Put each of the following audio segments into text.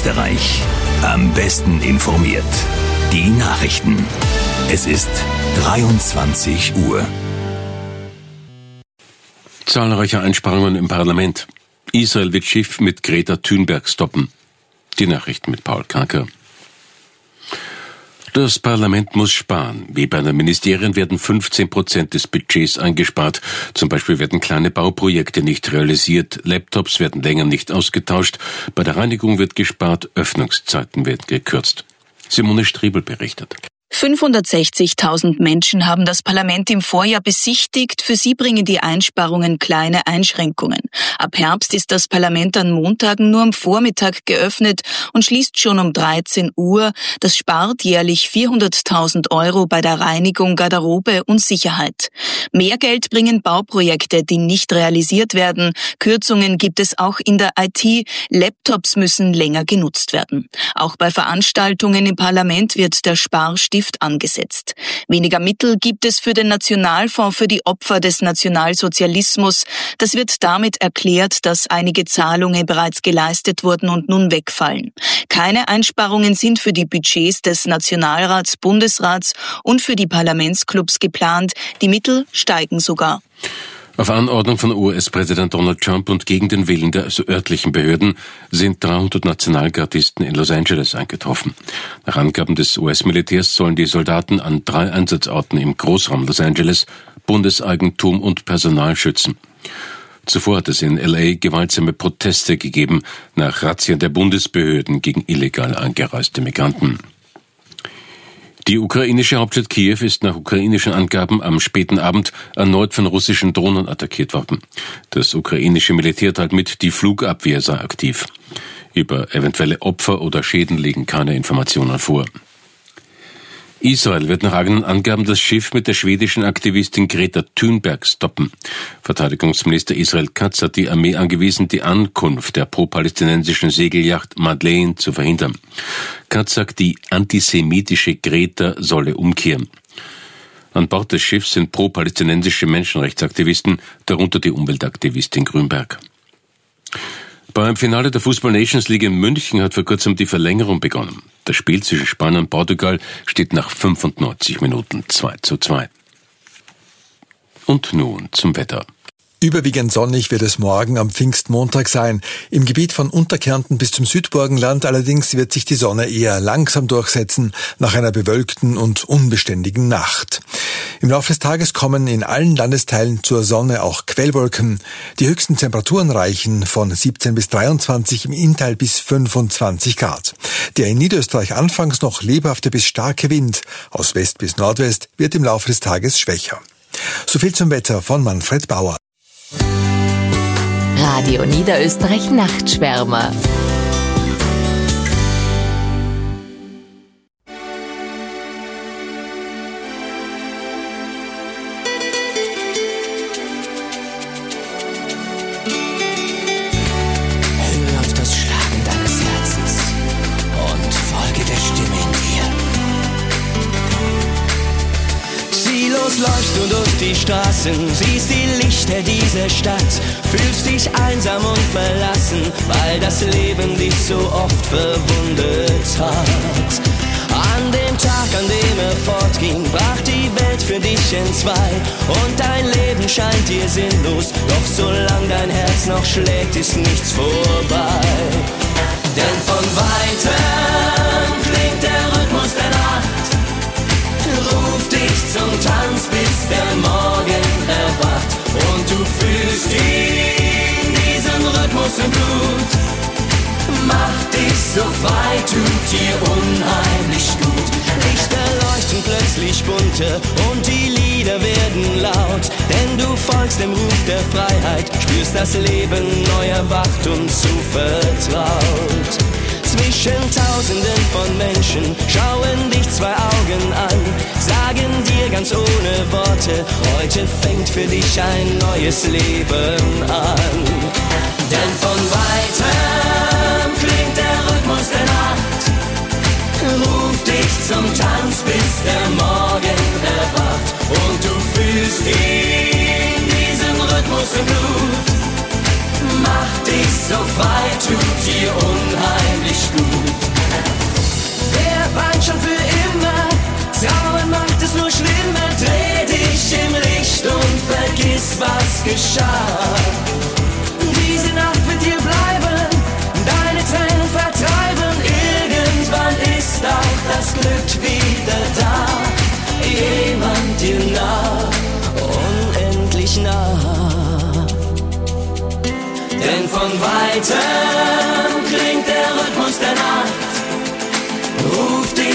Österreich. Am besten informiert. Die Nachrichten. Es ist 23 Uhr. Zahlreiche Einsparungen im Parlament. Israel wird Schiff mit Greta Thunberg stoppen. Die Nachrichten mit Paul Kaker. Das Parlament muss sparen. Wie bei den Ministerien werden 15% des Budgets eingespart. Zum Beispiel werden kleine Bauprojekte nicht realisiert, Laptops werden länger nicht ausgetauscht, bei der Reinigung wird gespart, Öffnungszeiten werden gekürzt. Simone Striebel berichtet. 560.000 Menschen haben das Parlament im Vorjahr besichtigt. Für sie bringen die Einsparungen kleine Einschränkungen. Ab Herbst ist das Parlament an Montagen nur am Vormittag geöffnet und schließt schon um 13 Uhr. Das spart jährlich 400.000 € bei der Reinigung, Garderobe und Sicherheit. Mehr Geld bringen Bauprojekte, die nicht realisiert werden. Kürzungen gibt es auch in der IT. Laptops müssen länger genutzt werden. Auch bei Veranstaltungen im Parlament wird der Sparstift angesetzt. Weniger Mittel gibt es für den Nationalfonds für die Opfer des Nationalsozialismus. Das wird damit erklärt, dass einige Zahlungen bereits geleistet wurden und nun wegfallen. Keine Einsparungen sind für die Budgets des Nationalrats, Bundesrats und für die Parlamentsclubs geplant. Die Mittel steigen sogar. Auf Anordnung von US-Präsident Donald Trump und gegen den Willen der örtlichen Behörden sind 300 Nationalgardisten in Los Angeles eingetroffen. Nach Angaben des US-Militärs sollen die Soldaten an 3 Einsatzorten im Großraum Los Angeles Bundeseigentum und Personal schützen. Zuvor hat es in L.A. gewaltsame Proteste gegeben nach Razzien der Bundesbehörden gegen illegal eingereiste Migranten. Die ukrainische Hauptstadt Kiew ist nach ukrainischen Angaben am späten Abend erneut von russischen Drohnen attackiert worden. Das ukrainische Militär teilt mit, die Flugabwehr sei aktiv. Über eventuelle Opfer oder Schäden liegen keine Informationen vor. Israel wird nach eigenen Angaben das Schiff mit der schwedischen Aktivistin Greta Thunberg stoppen. Verteidigungsminister Israel Katz hat die Armee angewiesen, die Ankunft der pro-palästinensischen Segelyacht Madeleine zu verhindern. Katz sagt, die antisemitische Greta solle umkehren. An Bord des Schiffs sind pro-palästinensische Menschenrechtsaktivisten, darunter die Umweltaktivistin Grünberg. Beim Finale der Fußball Nations League in München hat vor kurzem die Verlängerung begonnen. Das Spiel zwischen Spanien und Portugal steht nach 95 Minuten 2:2. Und nun zum Wetter. Überwiegend sonnig wird es morgen am Pfingstmontag sein. Im Gebiet von Unterkärnten bis zum Südburgenland allerdings wird sich die Sonne eher langsam durchsetzen, nach einer bewölkten und unbeständigen Nacht. Im Laufe des Tages kommen in allen Landesteilen zur Sonne auch Quellwolken. Die höchsten Temperaturen reichen von 17 bis 23, im Inntal bis 25 Grad. Der in Niederösterreich anfangs noch lebhafte bis starke Wind aus West bis Nordwest wird im Laufe des Tages schwächer. Soviel zum Wetter von Manfred Bauer. Radio Niederösterreich Nachtschwärmer. Höre auf das Schlagen deines Herzens und folge der Stimme in dir. Ziellos läufst du durch die Straßen, siehst die Lichter dieser Stadt, fühlst dich einsam und verlassen, weil das Leben dich so oft verwundet hat. An dem Tag, an dem er fortging, brach die Welt für dich entzwei und dein Leben scheint dir sinnlos, doch solange dein Herz noch schlägt, ist nichts vorbei. Denn von weitem klingt der Rhythmus der Nacht, ruf dich zum Tanz, bis der Morgen erwacht und du fühlst ihn, diesen Rhythmus im Blut. Mach dich so frei, tut dir unheimlich gut. Lichter leuchten plötzlich bunter und die Lieder werden laut, denn du folgst dem Ruf der Freiheit, spürst das Leben neu erwacht und zu vertraut. Zwischen Tausenden von Menschen schauen dich 2 Augen an, sagen dir ganz ohne Worte, heute fängt für dich ein neues Leben an. Denn von weitem klingt der Rhythmus der Nacht, ruf dich zum Tanz, bis der Morgen erwacht und du fühlst ihn, diesen Rhythmus im Blut. Mach dich so frei, tut dir unheimlich gut.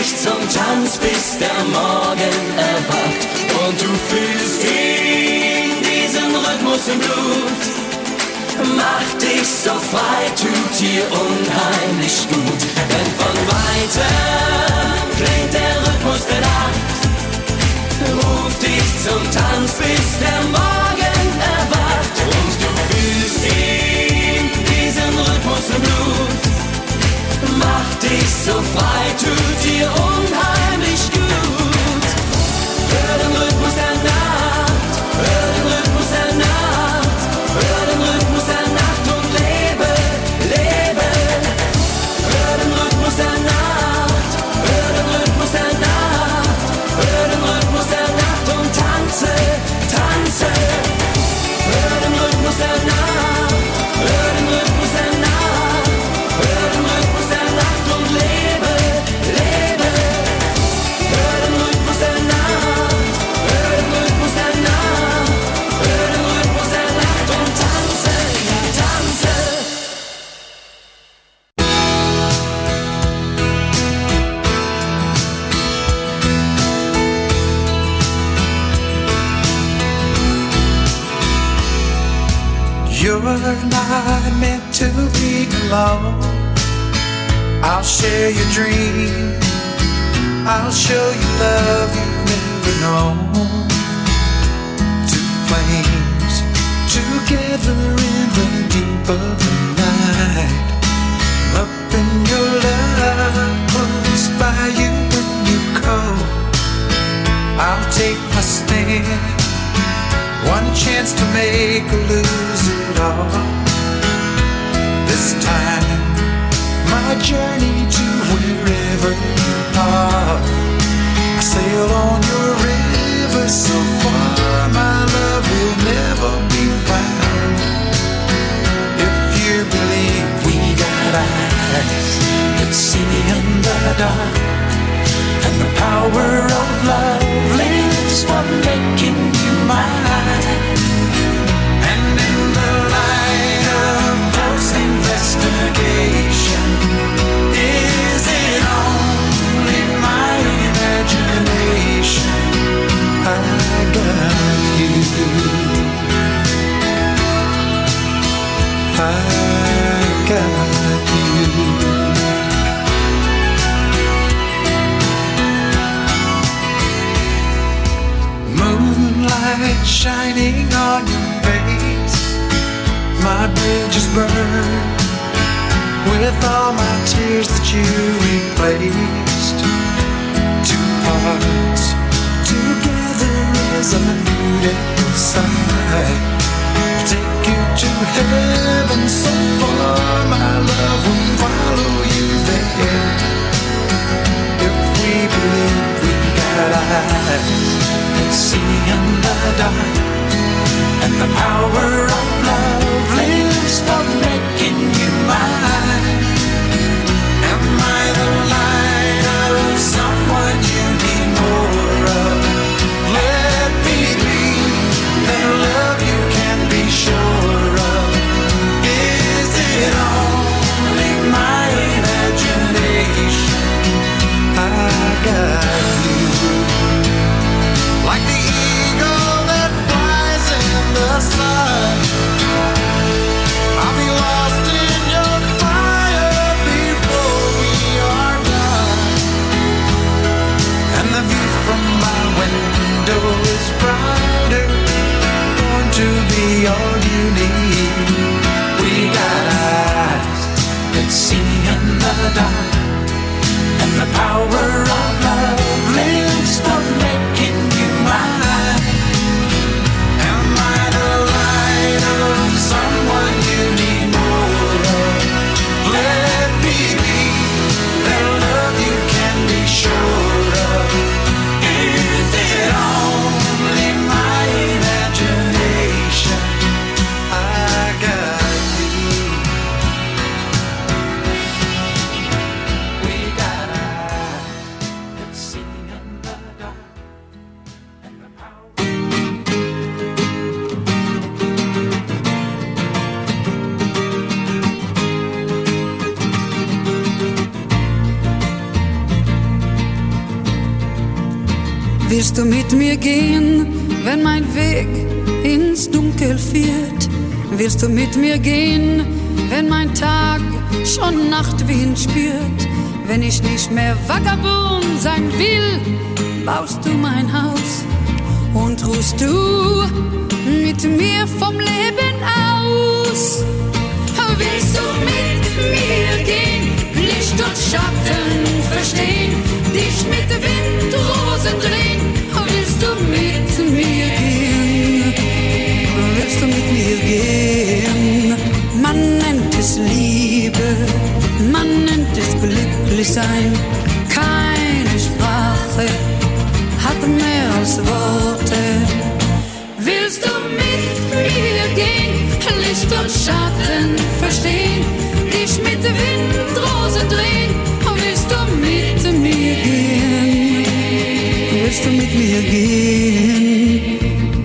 dich zum Tanz, bis der Morgen erwacht. Und du fühlst ihn, diesen Rhythmus im Blut. Macht dich so frei, tut dir unheimlich gut. Denn von weitem klingt der Rhythmus der Nacht. Ruft dich zum Tanz, bis der Morgen erwacht. Und du fühlst ihn, diesen Rhythmus im Blut. Macht dich so frei, tut dir unheimlich gut. Hör den Rhythmus der Nacht, hör den Rhythmus der Nacht, hör den Rhythmus der Nacht und lebe, lebe. Hör den Rhythmus der Nacht, hör den Rhythmus der Nacht, hör den Rhythmus der Nacht und tanze, tanze. Hör den Rhythmus der Nacht, hör den Rhythmus der Nacht, hör den Rhythmus der Nacht und lebe, lebe. Hör den Rhythmus der Nacht, hör den Rhythmus der Nacht, hör den Rhythmus der Nacht und tanze, tanze. You're not meant to be alone. I'll share your dream. I'll show you love you've never known. Two flames together in the deep of the night. Up in your love, close by you when you come. I'll take my stand. One chance to make or lose it all. This time, my journey to wherever you are. I sail on your river so far, my love will never be found. If you believe we got eyes that see in the dark, and the power of love lives for making you mine. And in the light of close investigation, is it only my imagination? I got you. I got you. Moonlight shining on your face, my bridges burn with all my tears that you replaced. Two hearts together is a beautiful sight. I'll take you to heaven so far, my love will follow you there. If we believe we got eyes and see in the dark, and the power of love lives for making you mine. Am I the light of someone you need more of? Let me be that love you can be sure of. Is it only my imagination? I got you. Like the eagle that flies in the sun, I'll be lost in your fire before we are done. And the view from my window is brighter, born to be all you need. We got eyes that see in the dark, and the power of love Willst du mit mir gehen, wenn mein Weg ins Dunkel führt? Willst du mit mir gehen, wenn mein Tag schon Nachtwind spürt? Wenn ich nicht mehr Vagabund sein will, baust du mein Haus und ruhst du mit mir vom Leben aus. Willst du mit mir gehen, Licht und Schatten verstehen, dich mit Windrosen drehen? Willst du mit mir gehen? Willst du mit mir gehen? Man nennt es Liebe, man nennt es glücklich sein. Keine Sprache hat mehr als Worte. Willst du mit mir gehen, Licht und Schatten verstehen, dich mit Windrosen drehen? Willst du mit mir gehen? Willst du mit mir gehen?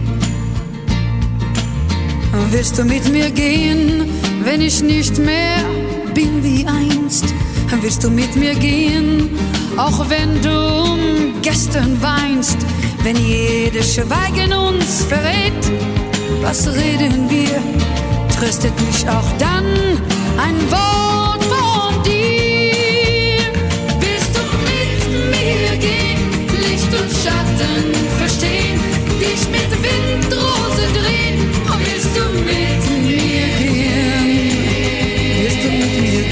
Willst du mit mir gehen, wenn ich nicht mehr bin wie einst? Willst du mit mir gehen, auch wenn du um gestern weinst? Wenn jedes Schweigen uns verrät, was reden wir? Tröstet mich auch dann ein Wort von dir. Willst du mit mir gehen, Licht und Schatten verstehen, dich mit Windrosen drehen? Willst du mit mir gehen? Willst du mit mir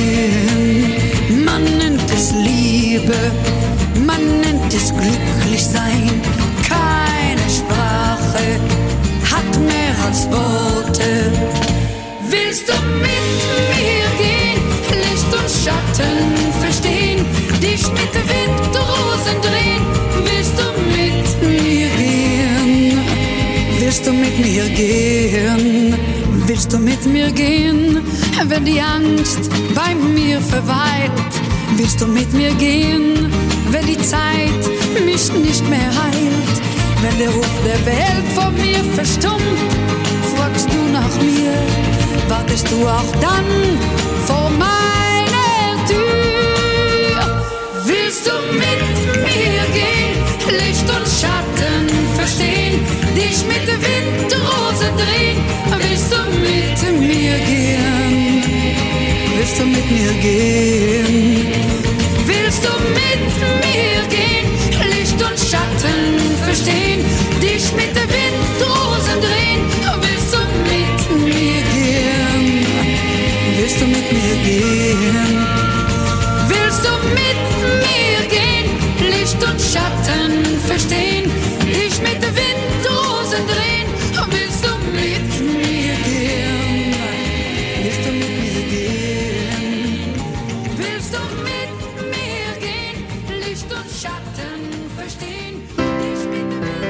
gehen? Man nennt es Liebe, man nennt es glücklich sein. Keine Sprache hat mehr als Worte. Willst du mit mir gehen, Licht und Schatten verstehen, dich mit Windrosen drehen? Willst du mit mir gehen? Willst du mit mir gehen? Willst du mit mir gehen, wenn die Angst bei mir verweilt? Willst du mit mir gehen, wenn die Zeit mich nicht mehr heilt? Wenn der Ruf der Welt vor mir verstummt, fragst du nach mir, wartest du auch dann vor meiner Tür? Willst du mit mir gehen, Licht und Schatten verstehen, dich mit Windrosen drehen? Willst du mit mir gehen? Willst du mit mir gehen? Willst du mit mir gehen, Licht und Schatten verstehen, dich mit Windrosen drehen? Willst du mit mir gehen? Willst du mit mir gehen? Willst du mit mir gehen, Licht und Schatten verstehen, dich mit Windrosen drehen? Willst du mit mir gehen? Willst du mit mir gehen? Willst du mit mir gehen, Licht und Schatten verstehen, dich mit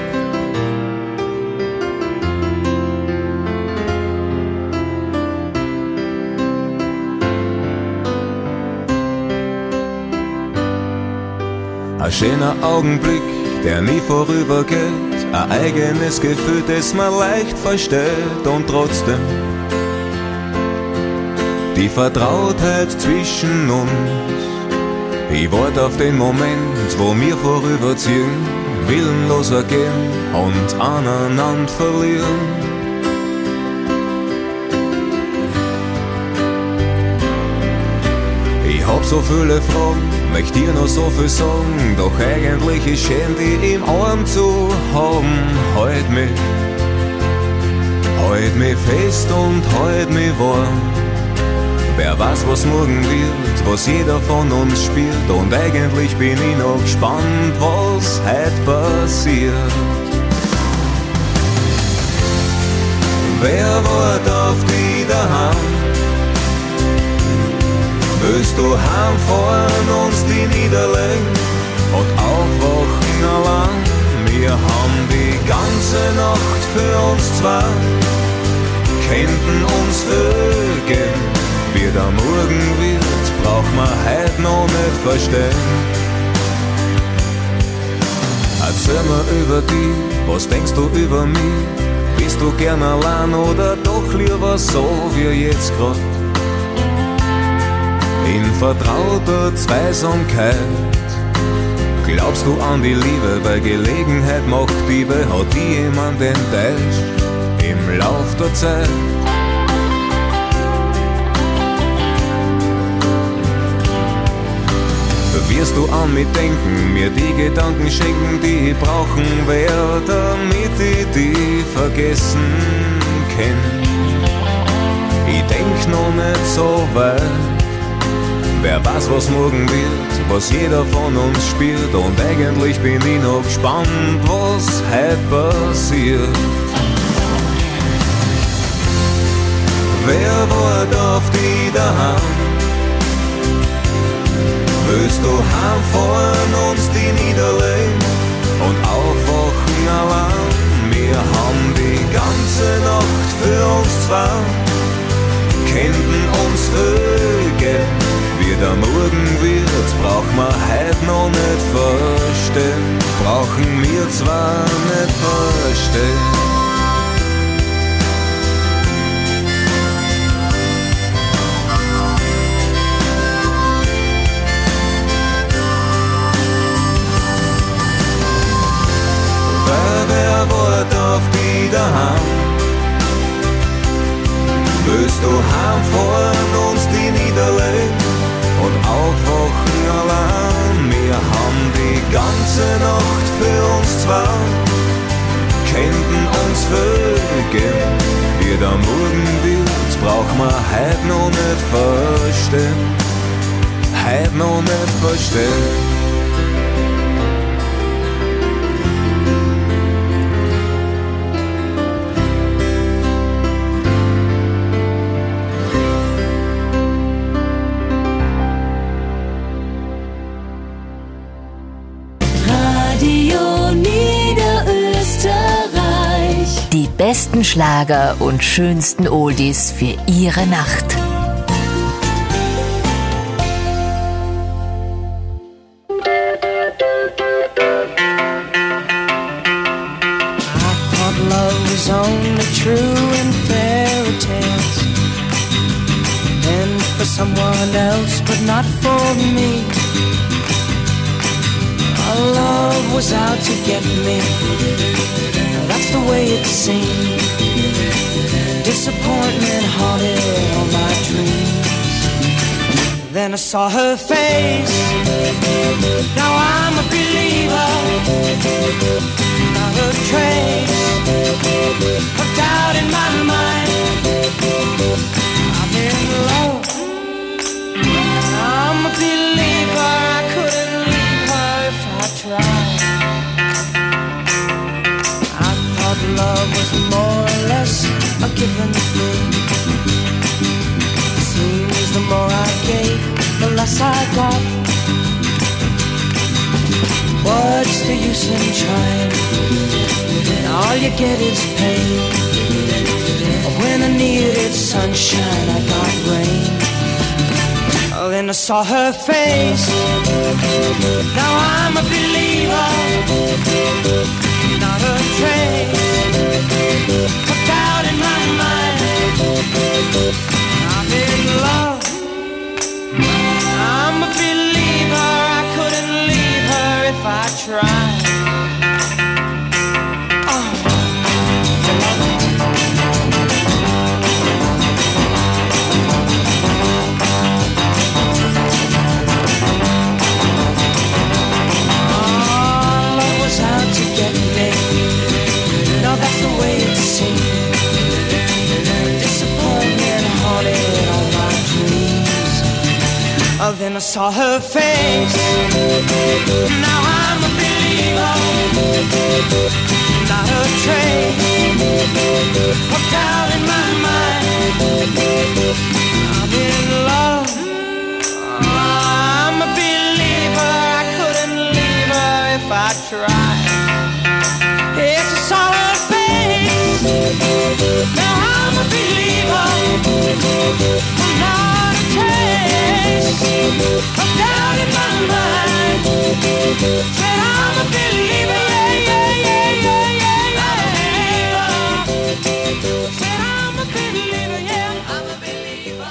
Ein schöner Augenblick, der nie vorübergeht, ein eigenes Gefühl, das man leicht versteht und trotzdem die Vertrautheit zwischen uns. Ich warte auf den Moment, wo wir vorüberziehen, willenlos ergehen und aneinander verlieren. Ich hab so viele Fragen, möchte dir noch so viel sagen, doch eigentlich ist schön, die im Arm zu haben. Halt mich fest und halt mich warm. Wer weiß, was morgen wird, was jeder von uns spielt, und eigentlich bin ich noch gespannt, was heute passiert. Wer wartet auf dich daheim? Willst du heimfahren, uns die niederlegen und aufwachen allein? Wir haben die ganze Nacht für uns zwei, könnten uns vögeln. Wie der Morgen wird, braucht man heute noch nicht verstehen. Erzähl mir über dich, was denkst du über mich? Bist du gern allein oder doch lieber so wie jetzt grad? In vertrauter Zweisamkeit Glaubst du an die Liebe, bei Gelegenheit macht Liebe, hat die jemand enttäuscht im Lauf der Zeit? Wirst du an mich denken, mir die Gedanken schenken, die ich brauchen werde, damit ich die vergessen kann. Ich denk noch nicht so weit, wer weiß, was morgen wird, was jeder von uns spielt, und eigentlich bin ich noch gespannt, was heute passiert. Wer war auf die daheim? Willst du heimfahren, uns die niederlegen und aufwachen allein? Wir haben die ganze Nacht für uns zwei, könnten uns vögeln, wie der Morgen wird, brauchen wir heute noch nicht verstehen, brauchen wir zwar nicht verstehen. Wer wart auf die daheim? Willst du heimfahren, uns die niederlegen und aufwachen allein? Wir haben die ganze Nacht für uns zwei, könnten uns vögeln, wie der Morgen wird, brauchen wir heute noch nicht verstehen, heute noch nicht verstehen. Die besten Schlager und schönsten Oldies für Ihre Nacht. I thought love was only true in fairy tales, and for someone else but not for me. Our love was out to get me, that's the way it seemed. Disappointment haunted all my dreams. Then I saw her face, now I'm a believer. Not a trace of doubt in my mind. I'm in love, I'm a believer. I couldn't leave her if I tried. Love was more or less a given thing. Seems the more I gave, the less I got. What's the use in trying? All you get is pain. When I needed sunshine, I got rain. Then I saw her face, now I'm a believer. Not a trace of doubt in my mind. I'm in love, I'm a believer. I couldn't leave her if I tried. That's the way it seemed. Disappointment haunted all my dreams. Then I saw her face, now I'm a believer. Not a trace of doubt in my mind. I'm in love, I'm a believer. I couldn't leave her if I tried. Yes, I saw her face, now I'm a believer. Not a trace of doubt in my mind. Said I'm a believer, yeah, yeah, yeah, yeah, yeah, yeah. Said I'm a believer, yeah, I'm a believer.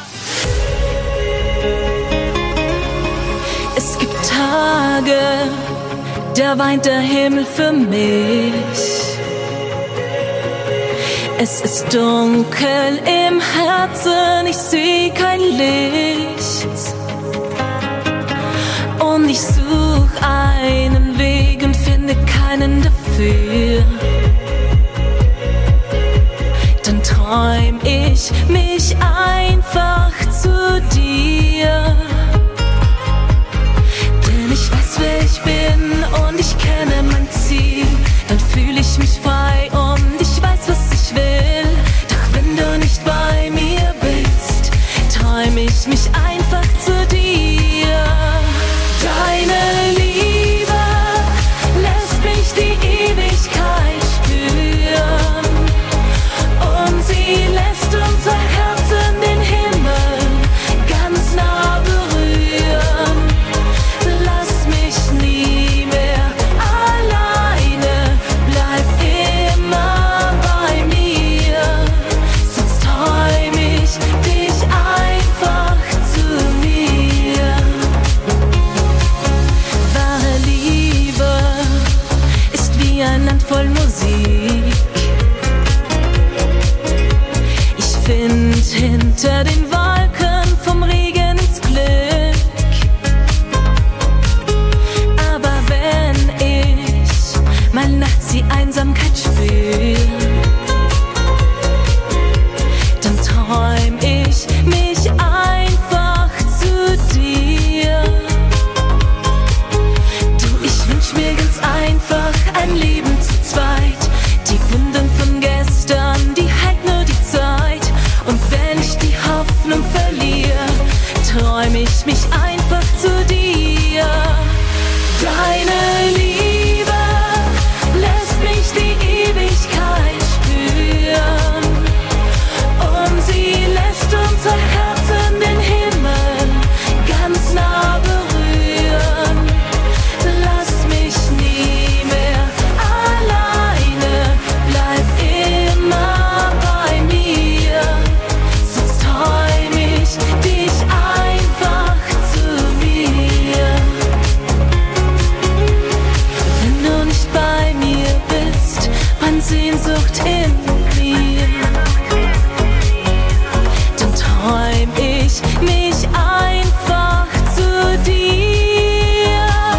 Es gibt Tage, da weint der Himmel für mich. Es ist dunkel im Herzen, ich seh kein Licht. Und ich such einen Weg und finde keinen dafür. Dann träum ich mich einfach zu dir. Denn ich weiß, wer ich bin und ich kenne mein Ziel. Dann fühl ich mich frei und ich weiß, was ich will. Doch wenn du nicht bei mir bist, träum ich mich einfach zu dir. Deine Liebe lässt mich die Ewigkeit spüren. Und sie lässt unser Herzen den Himmel ganz nah berühren. Lass mich nie mehr alleine, bleib immer bei mir. Sonst träum ich dich einfach zu mir. Wahre Liebe ist wie ein Land voll Musik. Ich find hinter den Wolken vom Regen ins Glück. Aber wenn ich mal nachts die Einsamkeit spür, dann träum ich mich einfach zu dir. Du, ich wünsch mir ganz einfach ein Leben zu zweit. Die Wunden von gestern, die heilt nur die Zeit. Und wenn ich die Hoffnung verliere, träum ich mich einfach zu dir. Deine Liebe lässt mich die Ewigkeit spüren. Und sie lässt unser Herzen den Himmel ganz nah berühren. Lass mich nie mehr alleine, bleib immer bei mir. Sonst träum ich dich einfach zu mir. Wenn du nicht bei mir bist, brennt Sehnsucht in mir. Dann träum ich mich einfach zu dir.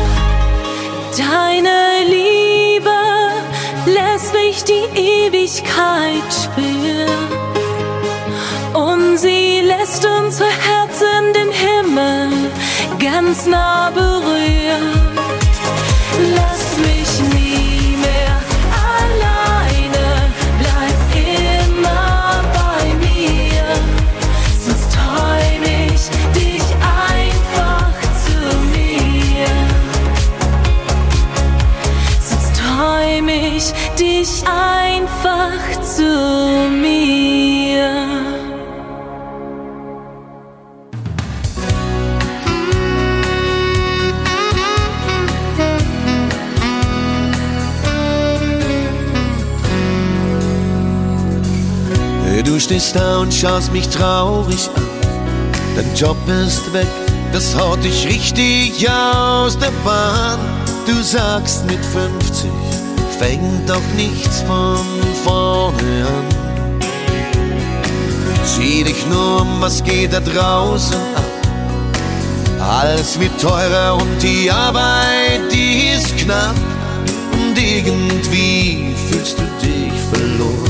Deine Liebe lässt mich die Ewigkeit spüren. Und sie lässt unser Herzen den Himmel ganz nah berühren. Lass mich nie mehr alleine, bleib immer bei mir. Sonst träum ich dich einfach zu mir. Sonst träum ich dich einfach zu mir. Du stehst da und schaust mich traurig an. Dein Job ist weg, das haut dich richtig aus der Bahn. Du sagst, mit 50 fängt doch nichts von vorne an. Sieh dich nur um, was geht da draußen ab. Alles wird teurer und die Arbeit, die ist knapp. Und irgendwie fühlst du dich verloren.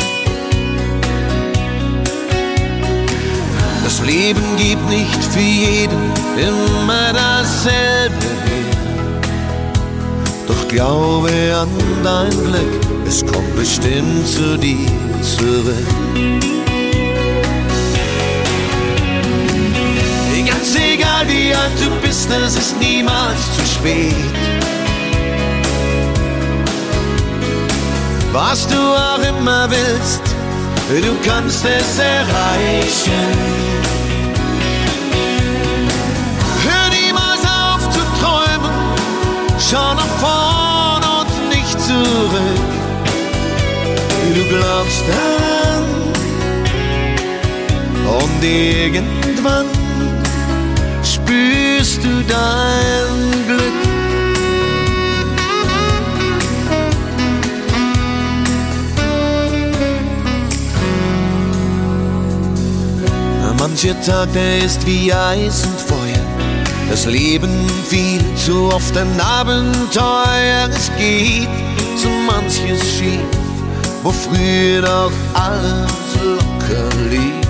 Das Leben gibt nicht für jeden immer dasselbe her. Doch glaube an dein Glück, es kommt bestimmt zu dir zurück. Ganz egal wie alt du bist, es ist niemals zu spät. Was du auch immer willst, du kannst es erreichen. Schau nach vorn und nicht zurück. Du glaubst daran und irgendwann spürst du dein Glück. Mancher Tag, der ist wie Eis und Feuer. Das Leben viel zu oft ein Abenteuer. Es geht so manches schief, wo früher noch alles locker lief.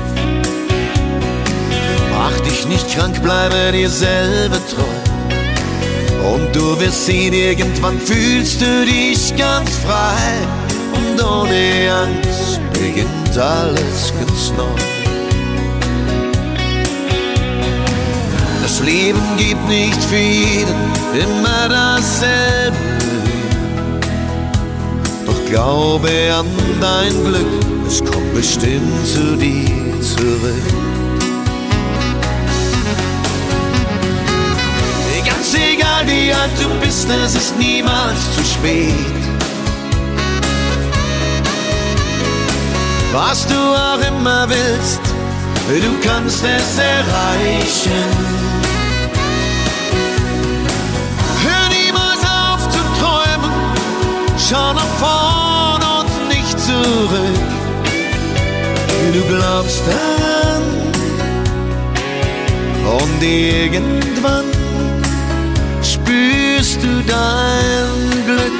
Mach dich nicht krank, bleibe dir selber treu. Und du wirst sehen, irgendwann fühlst du dich ganz frei. Und ohne Angst beginnt alles ganz neu. Das Leben gibt nicht für jeden immer dasselbe. Doch glaube an dein Glück, es kommt bestimmt zu dir zurück. Ganz egal wie alt du bist, es ist niemals zu spät. Was du auch immer willst, du kannst es erreichen. Hör niemals auf zu träumen, schau nach vorn und nicht zurück. Du glaubst daran und irgendwann spürst du dein Glück.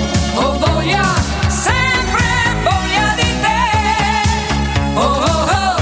Oh, oh, oh.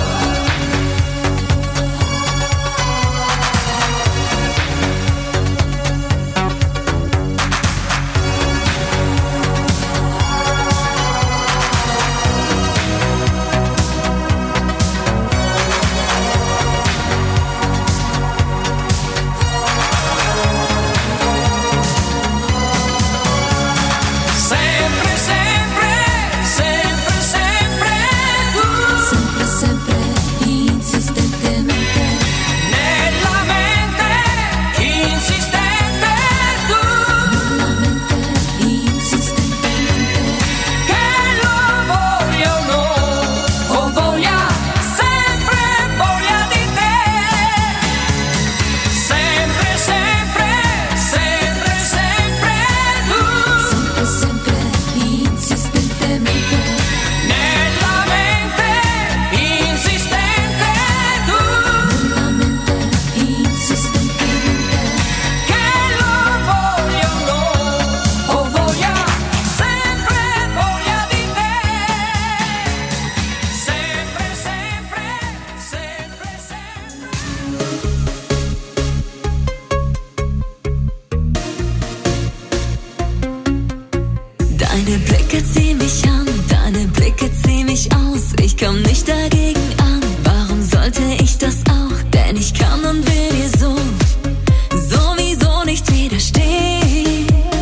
Deine Blicke ziehen mich an, deine Blicke ziehen mich aus. Ich komm nicht dagegen an, warum sollte ich das auch? Denn ich kann und will dir sowieso nicht widerstehen.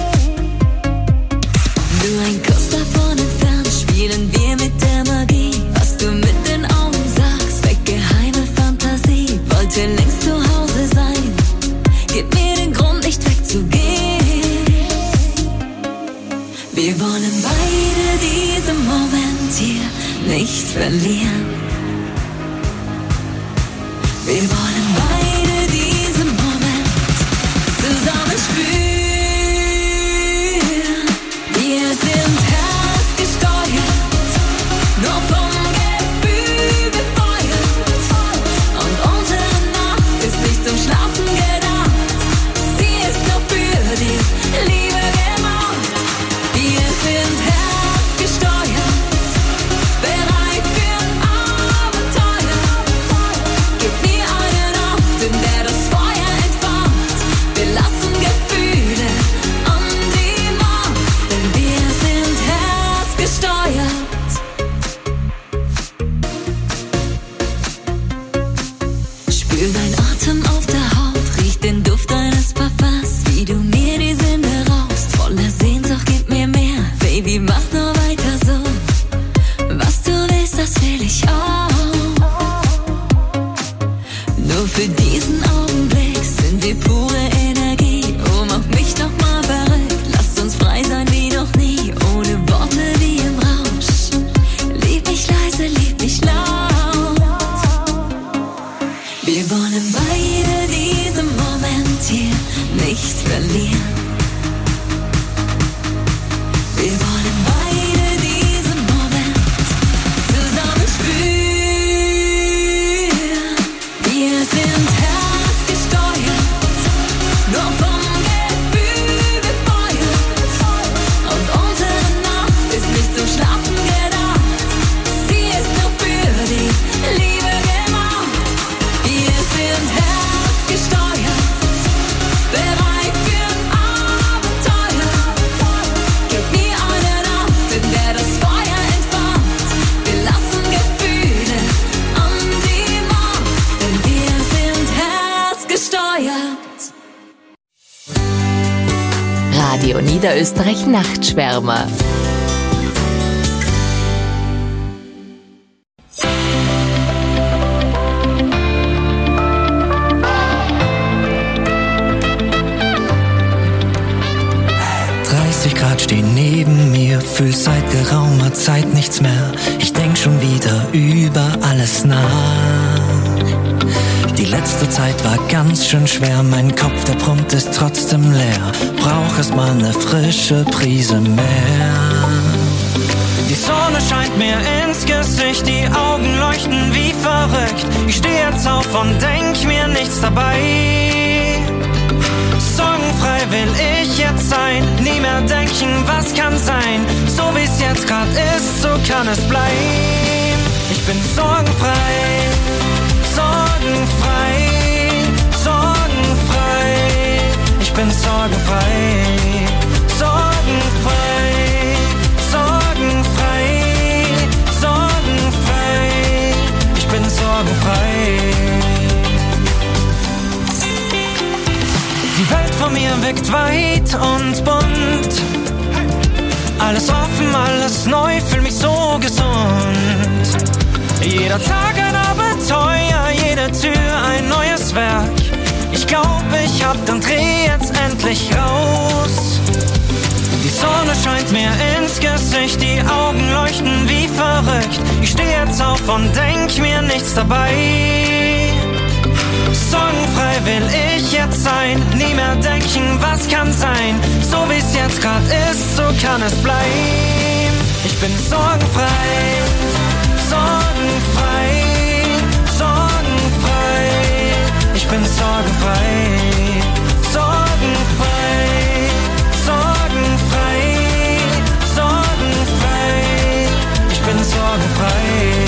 Nur ein Kuss davon entfernt, spielen wir mit der Magie. Was du mit den Augen sagst, weg geheime Fantasie. Wollte längst zu Hause sein, gib mir den Grund nicht wegzugehen. Wir wollen beide diesen Moment hier nicht verlieren. Wir wollen beide diesen Moment zusammen spüren. Wir sind herzgesteuert, nur vom Gefühl befeuert. Und unsere Nacht ist nicht zum Schlafen gedacht. Sie ist nur für die Liebe gemacht. Wir sind herzgesteuert, bereit für ein Abenteuer. Gib mir eine Nacht, in der das Feuer entfacht. Wir lassen Gefühle an die Macht, denn wir sind herzgesteuert. Spür dein Atem auf der Haut, riech den Duft deines Parfums, wie du mir die Sinne raubst. Voller Sehnsucht, gib mir mehr, Baby, mach nur weiter so. Was du willst, das will ich auch. Nur für diesen Augenblick sind wir pure Energie. Oh, mach mich doch mal verrückt, lass uns frei sein wie noch nie. Ohne Worte wie im Rausch, lieb mich leise, lieb mich laut. Wir wollen beide diesen Moment hier nicht verlieren. Wir wollen beide diesen Moment zusammen spüren. Wir sind herzgesteuert, nur vom Gefühl befeuert. Und unsere Nacht ist nicht zum Schlafen gedacht. Sie ist nur für die Liebe gemacht. Wir sind herzgesteuert, bereit für ein Abenteuer. Gib mir eine Nacht, in der das Feuer entfacht. Wir lassen Gefühle an die Macht, denn wir sind herzgesteuert. Radio Niederösterreich Nachtschwärmer. Grad stehen neben mir, fühl seit geraumer Zeit nichts mehr. Ich denk schon wieder über alles nach. Die letzte Zeit war ganz schön schwer, mein Kopf, der brummt, ist trotzdem leer. Brauch erst mal ne frische Prise mehr. Die Sonne scheint mir ins Gesicht, die Augen leuchten wie verrückt. Ich steh jetzt auf und denk mir nichts dabei. Sorgenfrei will ich jetzt sein, nie mehr denken, was kann sein. So wie's jetzt grad ist, so kann es bleiben. Ich bin sorgenfrei, sorgenfrei, sorgenfrei. Ich bin sorgenfrei, sorgenfrei, sorgenfrei, sorgenfrei. Ich bin sorgenfrei. Die Welt vor mir wirkt weit und bunt. Alles offen, alles neu, fühl mich so gesund. Jeder Tag ein Abenteuer, jede Tür ein neues Werk. Ich glaub, ich hab den Dreh jetzt endlich raus. Die Sonne scheint mir ins Gesicht, die Augen leuchten wie verrückt. Ich steh jetzt auf und denk mir nichts dabei. Sorgenfrei will ich jetzt sein, nie mehr denken, was kann sein. So wie's jetzt grad ist, so kann es bleiben. Ich bin sorgenfrei, sorgenfrei, sorgenfrei. Ich bin sorgenfrei, sorgenfrei, sorgenfrei, sorgenfrei. Ich bin sorgenfrei.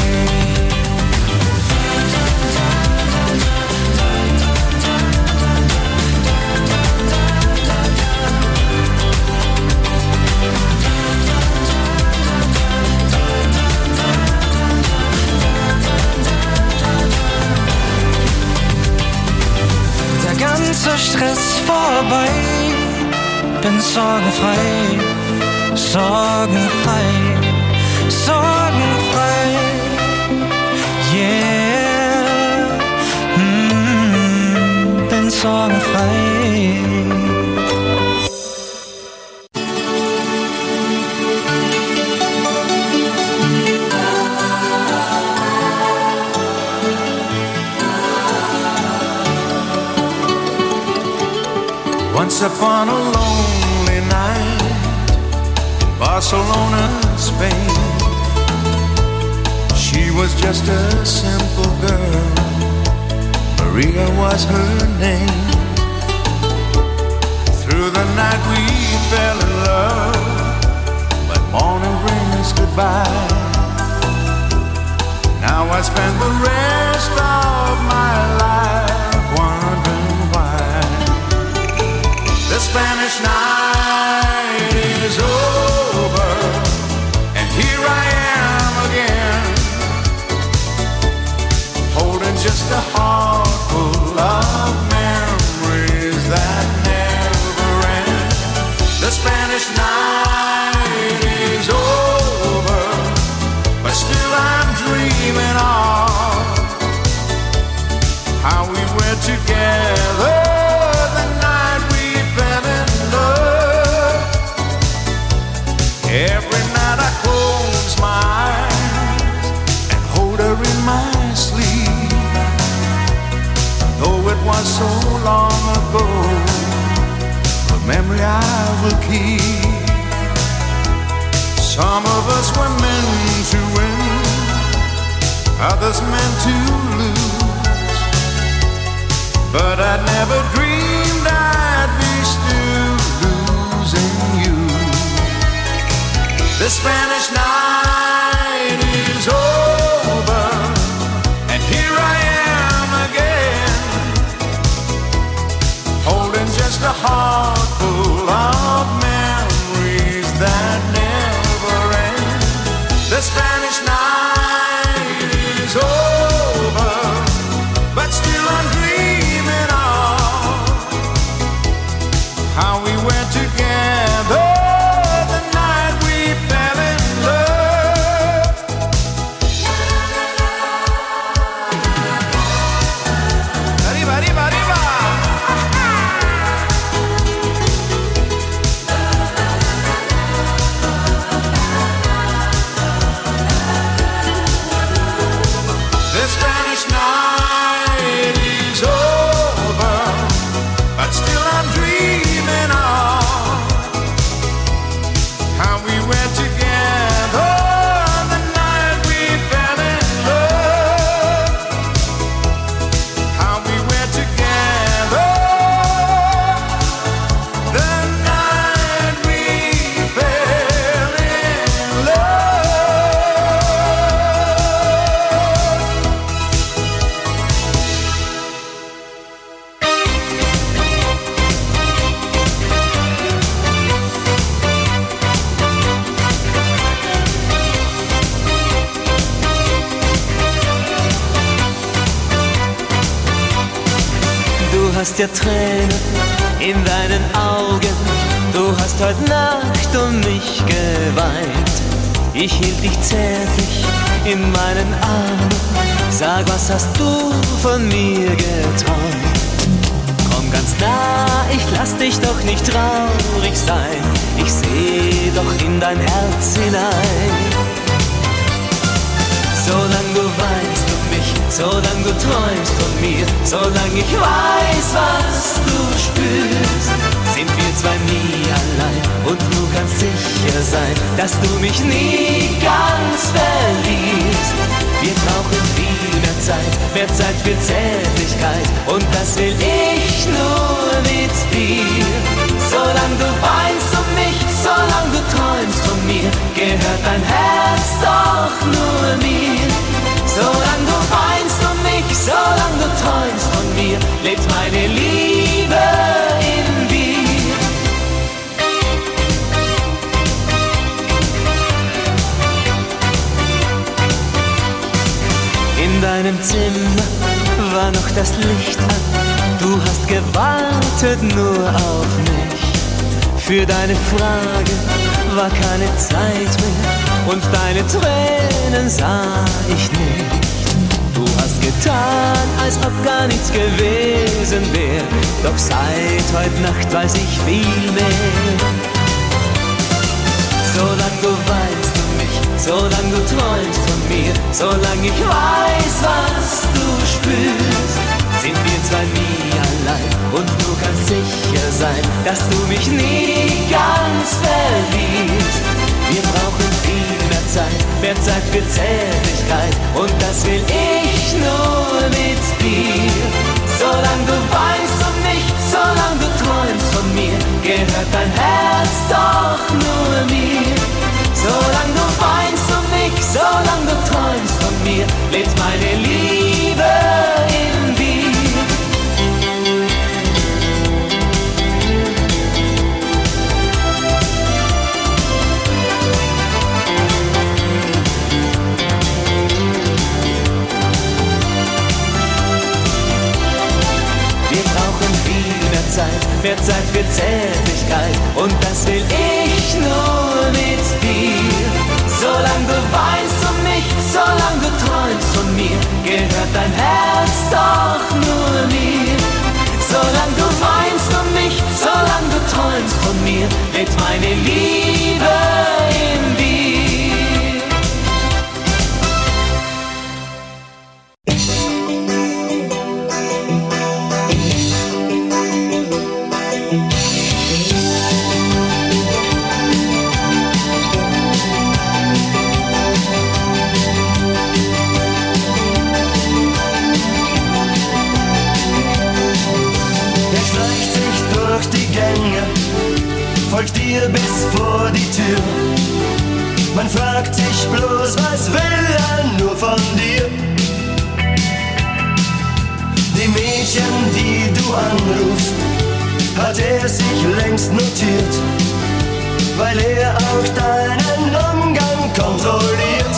sorgenfrei, sorgenfrei, sorgenfrei, yeah, bin sorgenfrei. Once upon a lonely night in Barcelona, Spain, she was just a simple girl, Maria was her name. Through the night we fell in love, but morning brings goodbye. Now I spend the rest of my life wondering why. The Spanish night is over, and here I am again, holding just a heart full of memories that never end. The Spanish night is over, but still I'm dreaming of how we were together. Every night I close my eyes and hold her in my sleep. Though it was so long ago, the memory I will keep. Some of us were meant to win, others meant to lose, but I never dreamed I'd be still losing you. The Spanish night is over, and here I am again, holding just a heart full of memories that never end. The Spanish night is over, but still I'm dreaming of how we were together. Du hast ja Tränen in deinen Augen, du hast heute Nacht um mich geweint. Ich hielt dich zärtlich in meinen Armen, sag, was hast du von mir geträumt? Komm ganz nah, ich lass dich doch nicht traurig sein, ich seh doch in dein Herz hinein. Solang du weißt um mich, solang du träumst von mir, solang ich weiß, was du spürst, sind wir zwei nie allein und du kannst sicher sein, dass du mich nie ganz verlierst. Wir brauchen viel mehr Zeit für Zärtlichkeit und das will ich nur mit dir. Solang du weinst um mich, solang du träumst von mir, gehört dein Herz doch nur mir. Solang du weinst um mich, solang du träumst von mir, lebt meine Liebe in dir. In deinem Zimmer war noch das Licht an, du hast gewartet nur auf mich. Für deine Fragen war keine Zeit mehr und deine Tränen sah ich nicht. Du hast getan, als ob gar nichts gewesen wär, doch seit heute Nacht weiß ich viel mehr. Solange du weißt um mich, solange du träumst von mir, solange ich weiß, was du spürst, sind wir zwei nie allein und du kannst sicher sein, dass du mich nie ganz verlierst. Wir brauchen viel mehr Zeit für Zärtlichkeit und das will ich nur mit dir. Solange du weinst um mich, solange du träumst von mir, gehört dein Herz doch nur mir. Solange du weinst um mich, solange du träumst von mir, lebt meine Liebe in dir. Mehr Zeit für Zärtlichkeit und das will ich nur mit dir. Solange du weinst um mich, solange du träumst von mir, gehört dein Herz doch nur mir. Solange du weinst um mich, solange du träumst von mir, lebt meine Liebe in dir. Folgt dir bis vor die Tür. Man fragt sich bloß, was will er nur von dir? Die Mädchen, die du anrufst, hat er sich längst notiert, weil er auch deinen Umgang kontrolliert.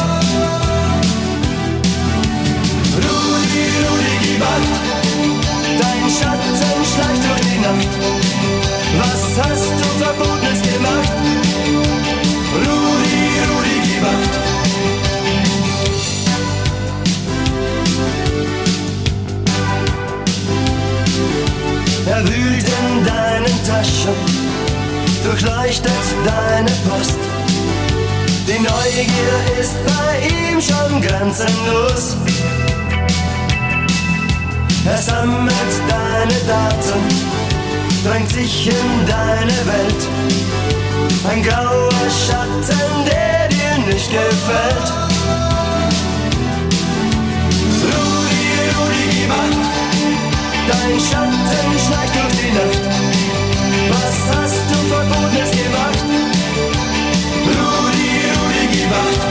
Rudi, Rudi, gib Acht, dein Schatten schleicht durch die Nacht. Was hast du Verbotenes gemacht? Rudi, Rudi, gib Acht. Er wühlt in deinen Taschen, durchleuchtet deine Post. Die Neugier ist bei ihm schon grenzenlos. Er sammelt deine Daten, drängt sich in deine Welt. Ein grauer Schatten, der dir nicht gefällt. Rudi, Rudi, gib Acht, dein Schatten schleicht durch die Nacht. Was hast du Verbotenes gemacht? Rudi, Rudi, gib Acht.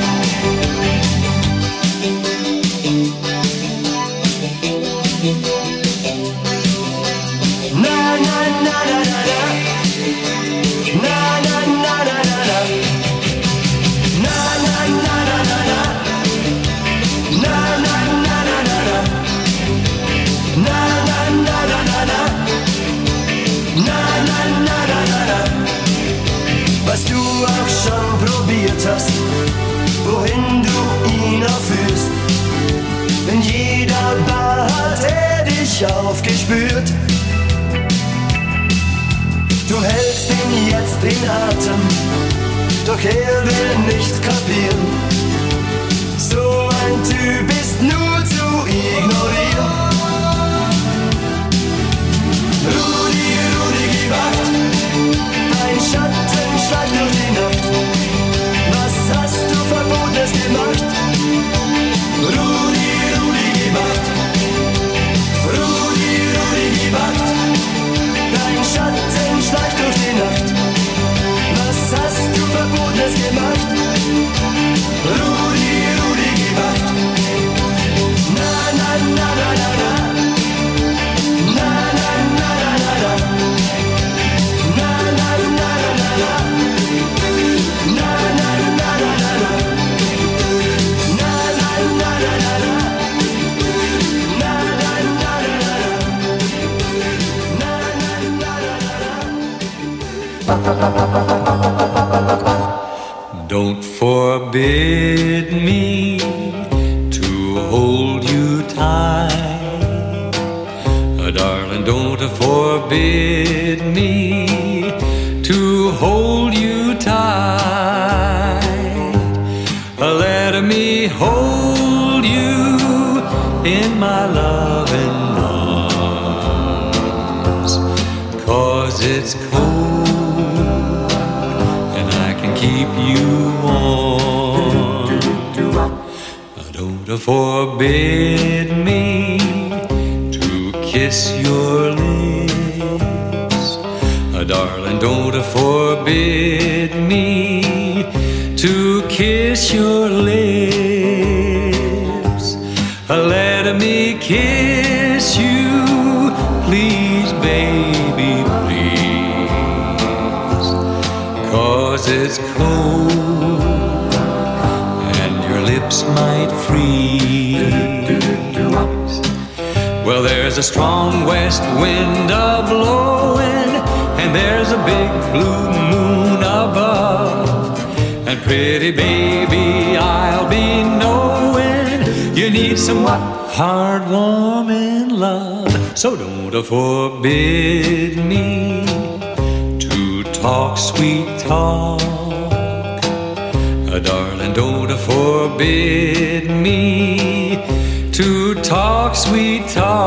Was du auch schon probiert hast, wohin du ihn auch führst, in jeder Bar hat er dich aufgespürt. Du hältst ihn jetzt in Atem, doch er will nicht kapieren. So ein Typ ist nur zu ignorieren. Rudi, Rudi, gib Acht, dein Schatten schleicht durch die Nacht. Was hast du Verbotenes gemacht? Rudi, Rudi, gib Acht. Rudi, Rudi, gib Acht, dein Schatten schleicht durch die Nacht. Was hast du Verbotenes gemacht? Rudi, Rudi, gib Acht. Na, na, na. Don't forbid me to hold you tight. Darling, don't forbid me to hold you tight. Let me hold you in my loving arms, 'cause it's cold and I can keep you warm. Don't forbid me to kiss your lips. Darling, don't forbid me to kiss your lips. Let me kiss you, please, baby, please. 'Cause it's cold and your lips might freeze. Well, there's a strong west wind a-blowing, and there's a big blue moon above. And pretty baby, I'll be knowing you need some heartwarming love. So don't forbid me to talk sweet talk. Darling, don't forbid me to talk sweet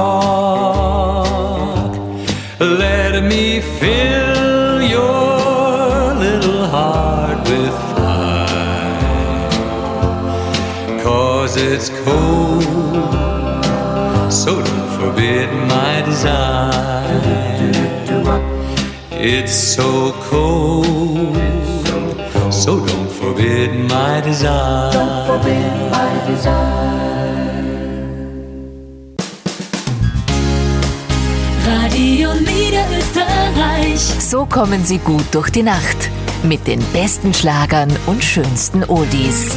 talk. Let me fill your little heart with fire, 'cause it's cold, so don't forbid my desire. It's so cold, so don't forbid my desire. Don't forbid my desire. Radio Niederösterreich. So kommen Sie gut durch die Nacht. Mit den besten Schlagern und schönsten Oldies.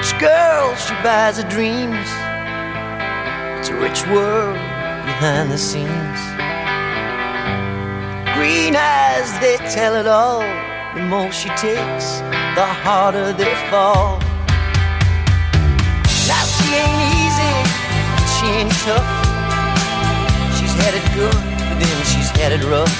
rich girl, she buys her dreams. It's a rich world behind the scenes. Green eyes, they tell it all. The more she takes, the harder they fall. Now she ain't easy, and she ain't tough. She's headed good, but then she's headed rough.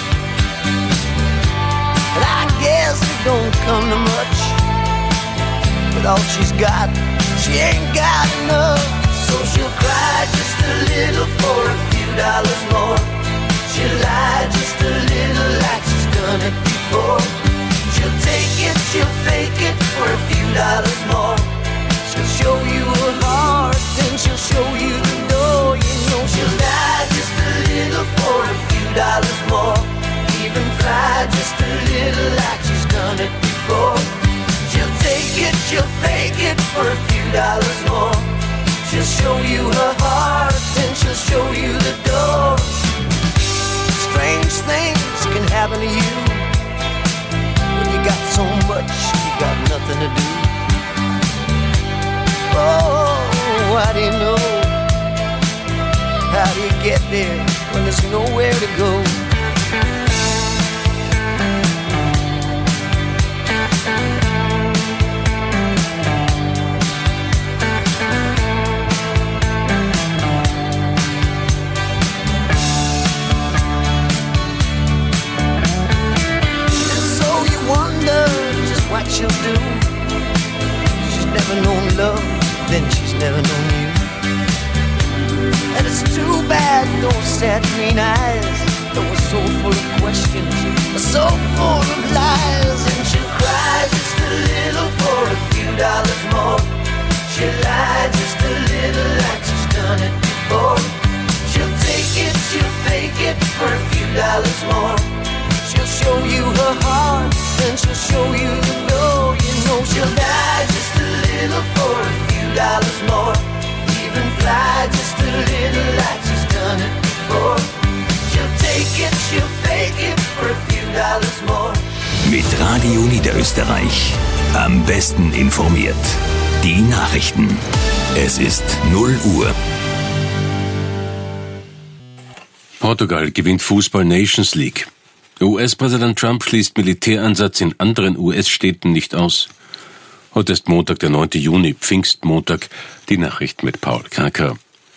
And I guess it don't come to much. With all she's got, she ain't got enough. So she'll cry just a little for a few dollars more. She'll lie just a little like she's done it before. She'll take it, she'll fake it for a few dollars more. She'll show you her heart, then she'll show you the door. You know she'll lie just a little for a few dollars more. Even fly just a little like she's done it before. She'll take it, she'll fake it for a few dollars more. She'll show you her heart, then she'll show you the door. Strange things can happen to you when you got so much, you got nothing to do. Oh, how do you know? How do you get there when there's nowhere to go? What she'll do. She's never known love, then she's never known you. And it's too bad those sad green eyes that were so full of questions, so full of lies. And she'll cry just a little for a few dollars more. She'll lie just a little like she's done it before. She'll take it, she'll fake it for a few dollars more. She'll show you her heart, then she'll show you the door. You know she'll die just a little for a few dollars more. Even fly just a little like she's done it before. She'll take it, she'll fake it for a few dollars more. Mit Radio Niederösterreich. Am besten informiert. Die Nachrichten. Es ist 0 Uhr. Portugal gewinnt Fußball Nations League. US-Präsident Trump schließt Militäreinsatz in anderen US-Städten nicht aus. Heute ist Montag, der 9. Juni, Pfingstmontag. Die Nachrichten mit Paul Kerker.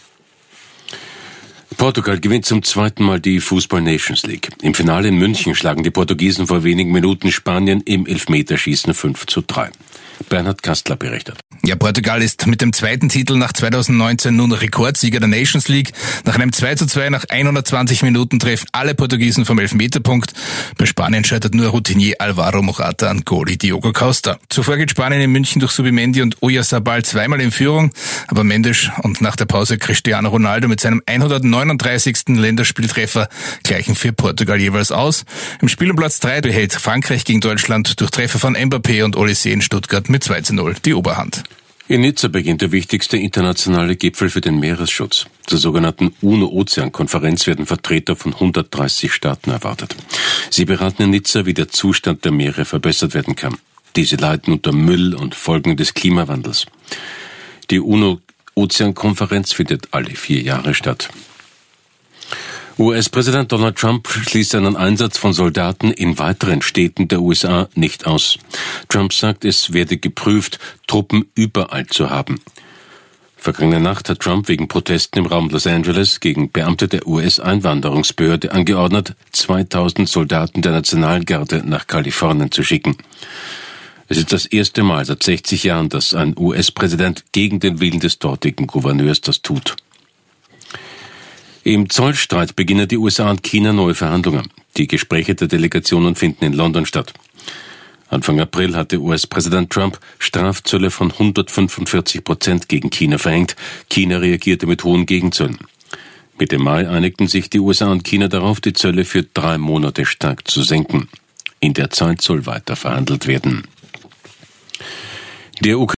Portugal gewinnt zum zweiten Mal die Fußball Nations League. Im Finale in München schlagen die Portugiesen vor wenigen Minuten Spanien im Elfmeterschießen 5:3. Bernhard Kastler berichtet. Ja, Portugal ist mit dem zweiten Titel nach 2019 nun Rekordsieger der Nations League. Nach einem 2:2 nach 120 Minuten treffen alle Portugiesen vom Elfmeterpunkt. Bei Spanien scheitert nur Routinier Alvaro Morata an Goalie Diogo Costa. Zuvor geht Spanien in München durch Subimendi und Oyarzabal zweimal in Führung, aber Mendes und nach der Pause Cristiano Ronaldo mit seinem 139. Länderspieltreffer gleichen für Portugal jeweils aus. Im Spiel um Platz 3 behält Frankreich gegen Deutschland durch Treffer von Mbappé und Olysée in Stuttgart mit 2:0 die Oberhand. In Nizza beginnt der wichtigste internationale Gipfel für den Meeresschutz. Zur sogenannten UNO-Ozean-Konferenz werden Vertreter von 130 Staaten erwartet. Sie beraten in Nizza, wie der Zustand der Meere verbessert werden kann. Diese leiden unter Müll und Folgen des Klimawandels. Die UNO-Ozean-Konferenz findet alle 4 Jahre statt. US-Präsident Donald Trump schließt einen Einsatz von Soldaten in weiteren Städten der USA nicht aus. Trump sagt, es werde geprüft, Truppen überall zu haben. Vergangene Nacht hat Trump wegen Protesten im Raum Los Angeles gegen Beamte der US-Einwanderungsbehörde angeordnet, 2000 Soldaten der Nationalgarde nach Kalifornien zu schicken. Es ist das erste Mal seit 60 Jahren, dass ein US-Präsident gegen den Willen des dortigen Gouverneurs das tut. Im Zollstreit beginnen die USA und China neue Verhandlungen. Die Gespräche der Delegationen finden in London statt. Anfang April hatte US-Präsident Trump Strafzölle von 145% gegen China verhängt. China reagierte mit hohen Gegenzöllen. Mitte Mai einigten sich die USA und China darauf, die Zölle für 3 Monate stark zu senken. In der Zeit soll weiter verhandelt werden. Der